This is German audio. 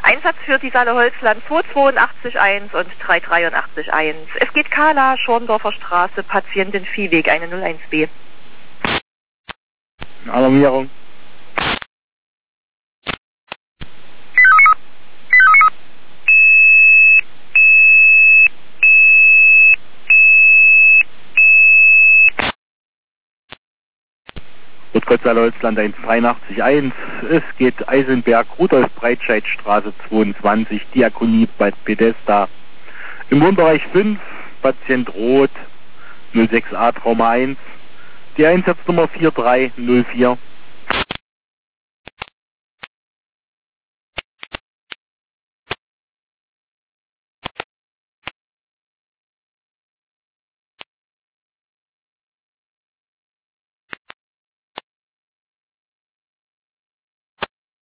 Einsatz für die Saale Holzland 282.1 und 383.1. Es geht Kala, Schorndorfer Straße, Patientin Viehweg, eine 01B. Alarmierung. Saale Holzland 183.1. Es geht Eisenberg, Rudolf Breitscheidstraße 22, Diakonie bei Bethesda. Im Wohnbereich 5, Patient Rot, 06a Trauma 1. Die Einsatznummer 4304.